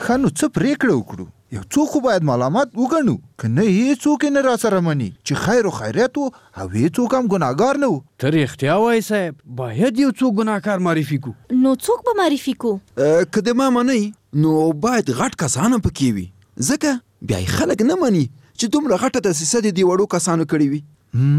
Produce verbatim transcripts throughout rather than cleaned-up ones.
ښه نو څه پرېکړه وکړو؟ یو څوک خو باید ملامت وګڼو، که نه هېڅوک یې نه راسره مني چې خیر و خیریت و او هېڅوک هم ګناهګار نه و. ته رښتیا وایې صاحب، باید یو څوک ګناهکار معرفي کړو. نو څوک به معرفي کړو؟ که د ما منئ نو باید غټ کسان هم پکې وي، ځکه بیا یې خلک نه مني چې دومره غټه دسیسه دې دې وړو کسانو کړې وي.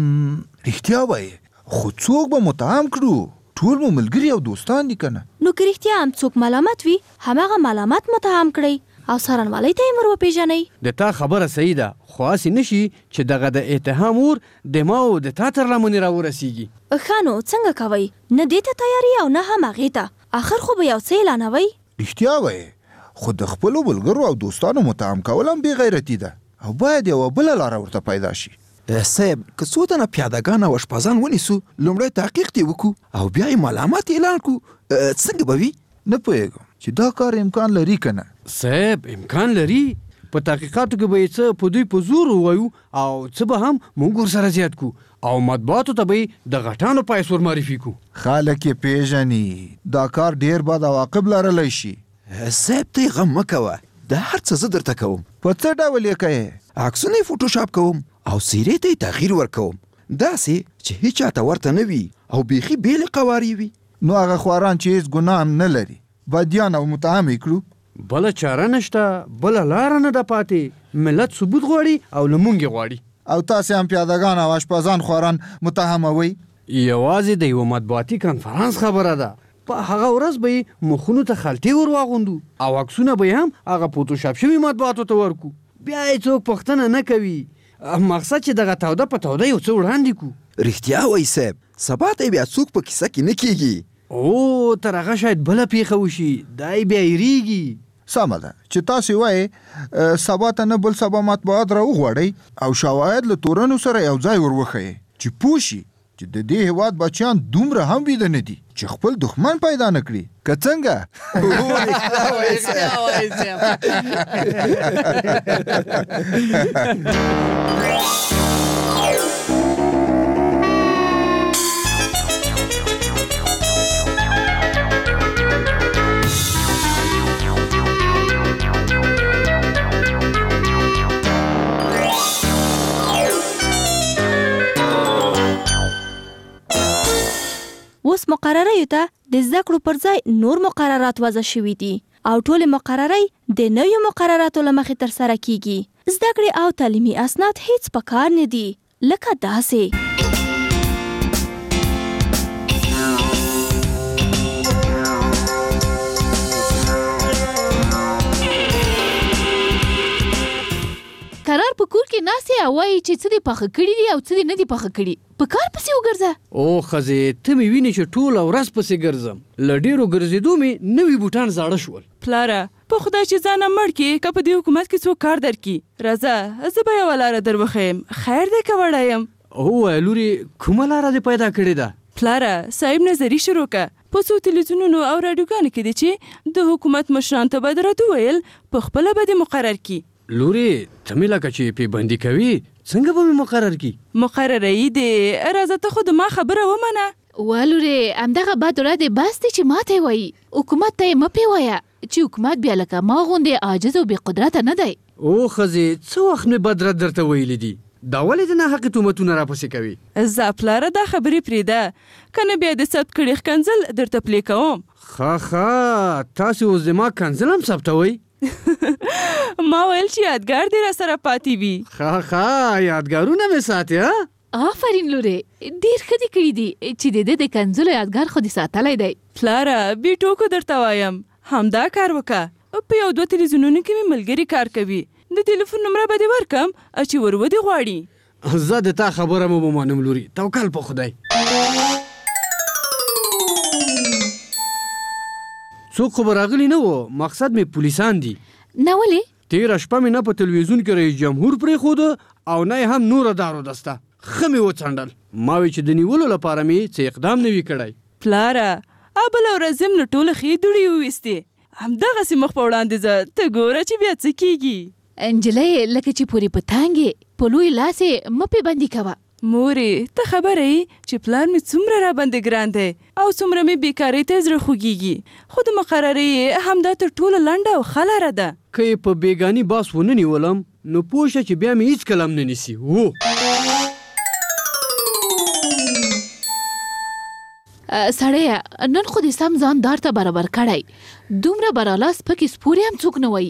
رښتیا وایې، خو څوک به متهم کړو؟ ټول مو ملګري او دوستان دي که نه؟ نو که رښتیا هم څوک ملامت وي، هماغه ملامت متهم کړئ او څارنوالۍ ته یې ور وپېژنئ. د تا خبره صحیح ده، خو هسې نه شي چې دغه د اتهام اور د ما او د تا تر لمنې راورسېږي. ښه نو څنګه کوئ؟ نه دې ته تیاري او نه هم هغې ته، آخر خو به یو څه اعلانوئ. رښتیا وایې، خو د خپلو ملګرو او دوستانو متهم کول هم بې غیرتي ده او باید یوه بله لاره ورته پیدا شي. صاحب، که څو تنه پیادهګان او اشپزان ونیسو، لومړی تحقیق دې وکړو او بیا یې ملامت اعلان کړو، څنګه به وي؟ نه پوهېږم چې دا کار امکان لري که نه. صاحب امکان لري، په تحقیقاتو کې به یې څه په دوی په زور ووایو او څه به هم موږ ورسره زیات کړو او مطبوعاتو ته به یې د غټانو پیسې ور معرفي کړو. خلک یې پېژني، دا کار ډېر بد عواقب لرلی شي. صاحب ته یې غم مه کوه، د هر څه زه درته کوم. په څه ډول یې کوې؟ عکسونه یې فوټوشاپ کوم او څېرې ته یې تغییر ورکوم، داسې چې هیچ چاته ورته نه وي او بیخي بېلې قوارې وي. نو هغه خواران چې هېڅ ګناه هم نه لري بدیان او متهم یې کړو. بله چاره نشته، بله لاره نه ده پاتې. ملت ثبوت غواړي او له موږ یې غواړي. او تاسې هم پیادهګان او اشپزان خواران متهموئ؟ یوازې د یوه مطبوعاتي کنفرانس خبره ده. په هغه ورځ به یې مخونو ته خلطې ور واغوندو او عکسونه به یې هم هغه فوټوشاپ شوي مطبوعاتو ته ورکو. بیا یې څوک پوښتنه نه کوي، مقصد چې دغه توده په توده یو څه وړاندې کړو. رښتیا وایي صاحب، سبا ته بیا څوک په کیسه کې نه کېږي. او تر هغه شاید بله پیښه وشي، دا یې بیا هېرېږي. سمه ده چې تاسې وایې سبا ته نه بل سبا مطبوعات را وغواړئ او شواهد له تورنو سره یو ځای ور وښیئ چې پوه شي چې د دې هېواد بچیان دومره هم ویده نه دي چې خپل دښمن پیدا نه کړي. که څنګه؟ اوس مقرریو ته د زده کړو پر ځای نور مقررات وضع شوي دي او ټولې مقررۍ د نویو مقرراتو له مخې ترسره کیږي. زده کړې او تعلیمي اسناد هیڅ په کار نه دي، لکه داسې کرار په کور کې ناستې او وایي چې څه دې پاخه کړي دي او څه دې نه دي پاخه کړي، په کار پسې وګرځه. او ښځې ته مې وینې چې ټوله ورځ پسې ګرځم، له ډېرو ګرځېدو مې نوي بوټان زاړه شول. پلاره په خدای چې ځانه مړ کړي، که په دې حکومت کې څوک کار درکړي، راځه زه به یوه لاره در وښیم. خیر دی که وړی یم؟ ووایه لورې، کومه لاره دې پیدا کړې ده؟ پلاره صاحب نظري شروع که. په څو تلویزیونونو او راډیوګانو کې دی چې د حکومت مشران ته به درته وویل په خپله به دې مقرر کړي. لورې ته مې لکه چې پیبندي کوي، څنګه به مې مقرر کړي؟ مقرروي دی، راځه ته خو د ما خبره ومنه. وا لورې، همدغه بد ورځ دی بس دی چې ما ته یې وایي، حکومت ته یې مه پې وایه چې حکومت بیا لکه ما غوندې عاجز او بې قدرته نه دی. او ښځې څه وخت مې بد رد درته ویلي دي، دا ولې د ناحقې تهمتونه راپسې کوي؟ ځه پلاره دا خبرې پرېږده، که نه بیا د ثبت کړي ښکنځل درته پلې کوم. ښه ښه، تاسې اوس زما کنځل هم ثبتوئ؟ ما ویل چې یادګار دې را سره پاتې وي. ښه ښه، یادګارونه مې ساتي. ها آفرین لورې، ډېر ښه دې کړي دي چې د دې د کنځلو یادګار خو دې ساتلی دی. پلاره بې ټوکو درته وایم، همدا کار وکړه. په یو دوه تلویزیونونو کې مې ملګري کار کوي، د ټلیفون نمره به دې ورکړم چې ور ودې غواړي. زه د تا خبره مو ومنم لورې، توکل په خدای. څوک خو به راغلی نه و، مقصد مې پولیسان دي. نه ولې؟ تېره شپه مې نه په تلویزیون کې رئیس جمهور پرېښوده او نه یې هم نوره دارو دسته. ښه مې وڅنډل، ما وی چې د نیولو لپاره مې څه اقدام نه وي کړی. پلاره بله ورځ یم له ټوله ښې دوړې وویستې، همدغسې مخ په وړاندې ځه، ته ګوره چې بیا څه کېږي. نجلۍ لکه چې پورې په تانګې په لوی لاس یې مه پې بندي کوه، مورې ته خبره یې چې پلار مې څومره راباندې ګران دی او څومره مې بیکارۍ ته زړه خوږیږي خو د مقررې همدا تر ټولو لنډه او ښه لاره ده. که یې په بېګاني باس ونه نیولم نو پوه شه چې بیا مې هېڅ کله هم نه نیسي. و سړیه نن خو دې سم ځان دار ته برابر کړی دومره براله سپکې سپورې هم څوک نه وایي.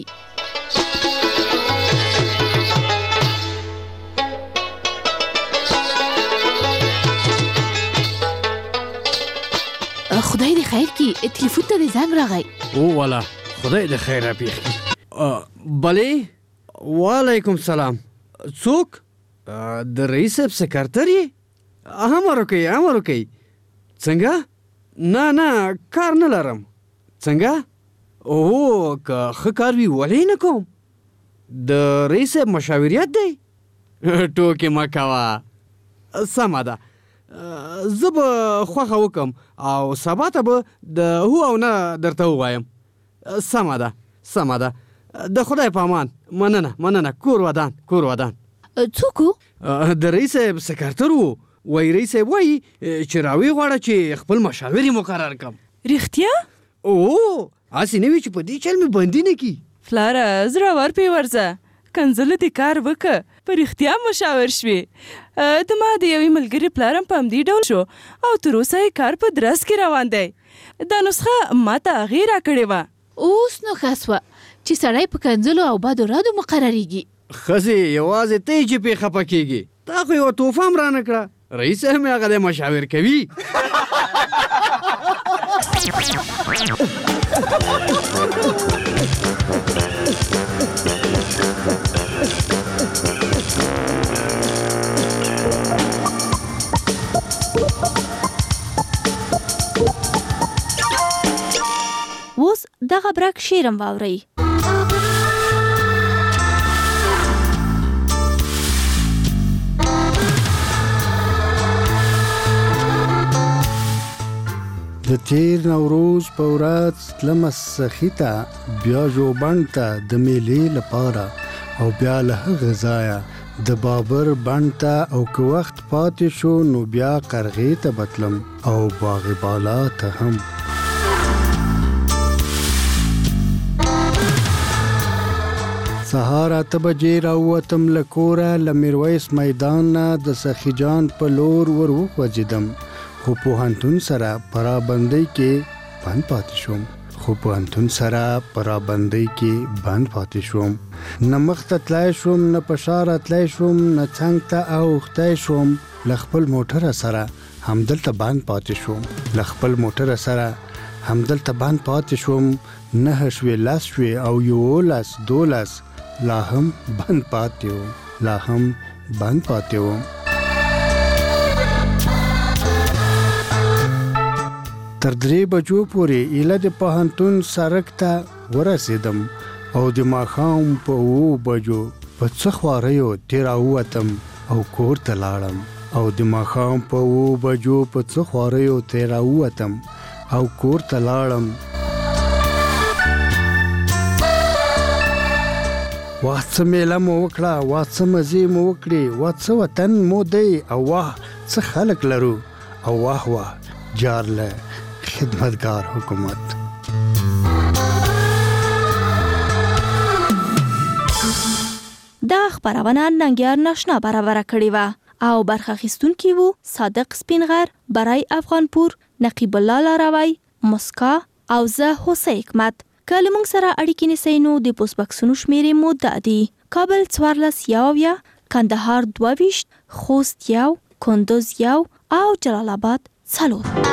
خدای دې خیر کړي تلیفون ته دې زنګ راغی. او والا خدای دې خیر راپېښ کړي. بلې وعلیکم سلام. څوک؟ د رئیس صاحب سکرتر یې؟ امر وکئ امر وکئ. څنګه؟ نه نه کار نه لرم. څنګه؟ او که ښه کار وي ولې نه کوم؟ د رئیس صاحب مشاوریت دی؟ ټوکې مه کوه. سمه ده زه به خوښه وکم او سبا ته به د هو او نه درته ووایم. سمه ده سمه ده د خدای په امان. مننه مننه. کور ودان کور ودان. څوک و؟ د رئیس صاحب سکرتر و. وایي رئیس صاحب وایي چې راوی غواړه چې خپل مشاور یې مقرر کړم. رښتیا؟ او هسې نه وي چې په دې چل مې بندي نه کړي. پلاره زړور پې ورځه کنځله دې کار وکړه په رښتیا مشاور شوې. د ما د یوې ملګرې پلار هم په همدې ډول شو او تر اوسه یې کار په درس کې روان دی. دا نسخه ما ته هغې راکړې وه. اوس نو ښه سوه چې سړی په کنځلو او بدو رادو مقرریږي. ښځې یوازې ته یې چې پې خفه کېږي. تا خو یوه توفه هم رانه کړه. رئیس صاحب مې هغه دی مشاور کوي. اوس دغه برک شعرم واورئ. د تیر نوروز په ورځ تلمه سخي ته بیا ژوبڼ ته د میلې لپاره او بیا له هغه ځایه د بابر بڼ ته او که وخت پاتې شو نو بیا قرغې ته بتلم او باغ بالا ته هم. سهار اته بجې راووتم له کوره له میرویس میدان نه د سخي جان په لور ور وخوځېدم خو پوهنتون سره پرابندۍ کې بند پاتې شوم خو پوهنتون سره پرابندۍ کې بند پاتې شوم. نه مخ ته تلای شوم نه په شا راتلی شوم نه څنګ ته اوښتی شوم. له خپل موټره سره همدلته بند پاتې شوم. له خپل موټره سره همدلته بند پاتې شوم. نهه شوې لس شوې او یولس دولس لا هم بند پاتې وم لا هم بند پاتې وم. تر درې بجو پورې ایله د پوهنتون سړک ته ورسېدم او د ماښام په اوو بجو په څه خواریو ترې راووتم او کور ته لاړم او د ماښام په اوو بجو په څه خواریو ترې راووتم او کور ته لاړم. واه څه میله مو وکړه، واه څه مزې مو وکړې، واه څه وطن مو دی او واه څه خلک لرو او واه واه جار له خدمتگار حکومت. دا خبرونه ننګیار ناشنا برابر کړې وه او برخه اخیستونکي وو صادق سپینغر، برای افغانپور، نقیب الله لاروی، مسکا او زه هوسه حکمت. که له موږ سره اړیکې نیسئ نو د پوسټ بکسونو شمیرې مو دا دي: کابل څوارلس یو اویا، کندهار دوه ویشت، خوست یو، کندوز یو او جلال آباد څلور.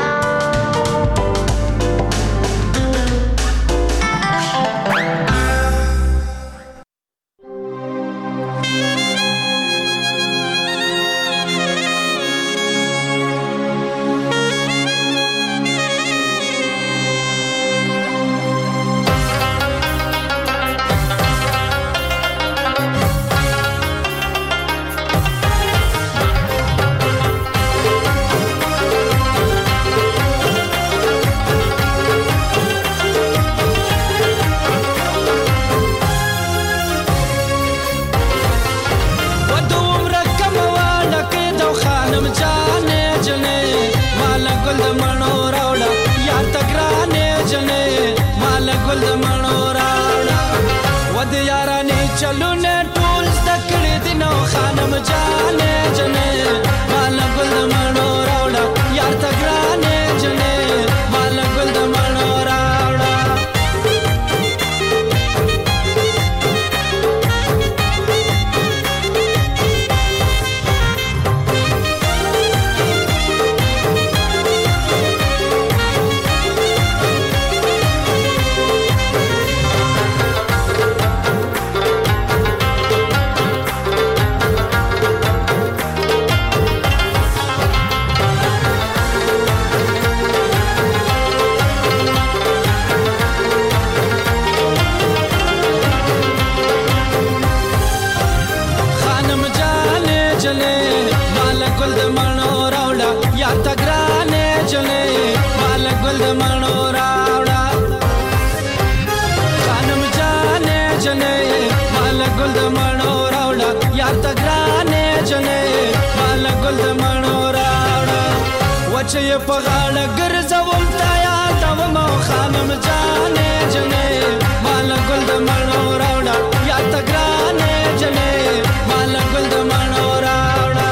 مڼو راوړه خانم جانې جنې مال ګل د مڼو راوړه یار ته ګرانې جنې مال ګل د مڼو راوړه وچه یې په غاړه ګرځوم تا یادوم او خانم جانې جنې مال ګل د مڼو راوړه یار ته ګرانې جنې مال ګل د مڼو راوړه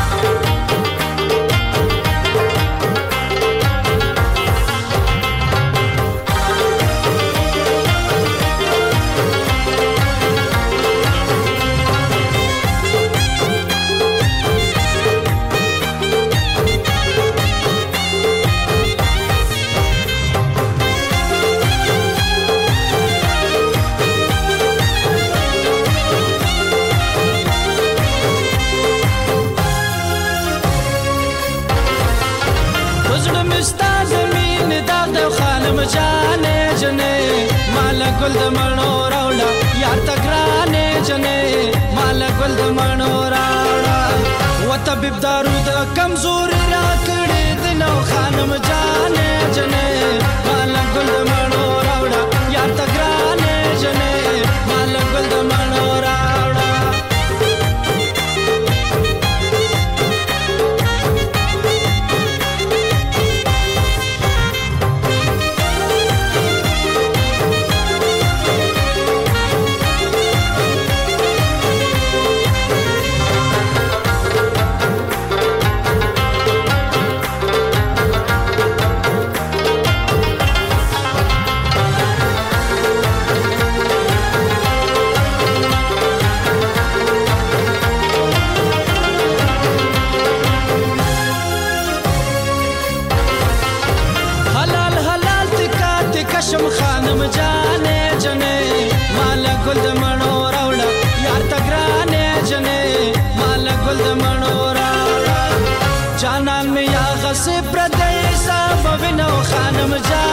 خانم جانې جنې مال ګل د مڼو راوړه یار ته ګرانې جنې مال ګل د مڼو راوړه و طبیب دارو د کمزوري راکړې دي نو خانم جانې جنې مال ګل د مڼو راوړه یار ته ګرانې جنې مال ګل د مڼو راوړه شم خانم جانې جنې مال ګل د مڼو راوړه یار ته ګرانې جنې مال ګل د مڼو راوړه جانان مې یا غصې پردی صاحب وینو خانم جانې